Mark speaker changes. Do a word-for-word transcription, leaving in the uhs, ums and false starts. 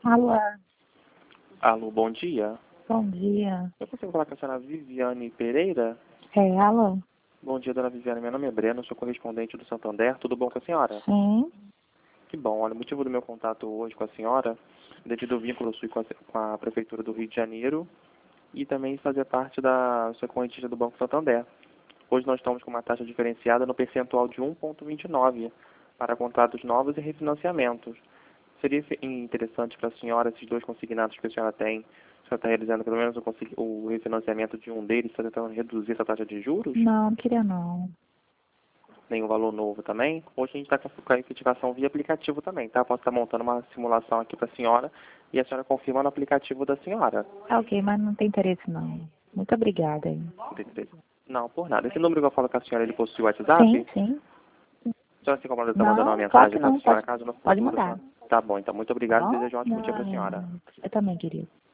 Speaker 1: Alô,
Speaker 2: Alô, bom dia.
Speaker 1: bom dia.
Speaker 2: Eu consigo falar com a senhora Viviane Pereira?
Speaker 1: É, alô?
Speaker 2: Bom dia, dona Viviane. Meu nome é Breno, sou correspondente do Santander. Tudo bom com a senhora?
Speaker 1: Sim.
Speaker 2: Que bom. Olha, o motivo do meu contato hoje com a senhora, devido ao vínculo sul com a, com a Prefeitura do Rio de Janeiro e também fazer parte da sua correntista do Banco Santander. Hoje nós estamos com uma taxa diferenciada no percentual de um vírgula vinte e nove para contratos novos e refinanciamentos. Seria interessante para a senhora esses dois consignados que a senhora tem, a senhora está realizando pelo menos o, o refinanciamento de um deles, está tentando reduzir essa taxa de juros?
Speaker 1: Não, não queria não.
Speaker 2: Nenhum valor novo também? Hoje a gente está com a efetivação via aplicativo também, tá? Posso estar montando uma simulação aqui para a senhora e a senhora confirma no aplicativo da senhora.
Speaker 1: É ok, mas não tem interesse não. Muito obrigada aí.
Speaker 2: Não tem interesse? Não, por nada. Esse número que eu falo com a senhora, ele possui o WhatsApp?
Speaker 1: Sim, sim.
Speaker 2: A senhora se incomoda de estar mandando uma
Speaker 1: Não, claro que
Speaker 2: mensagem para a
Speaker 1: não.
Speaker 2: senhora,
Speaker 1: Pode,
Speaker 2: caso no
Speaker 1: pode
Speaker 2: futuro a
Speaker 1: mandar.
Speaker 2: senhora... Tá bom, então muito
Speaker 1: Tá
Speaker 2: obrigado e
Speaker 1: bom?
Speaker 2: desejo um ótimo dia para a senhora.
Speaker 1: Não, eu também, querido.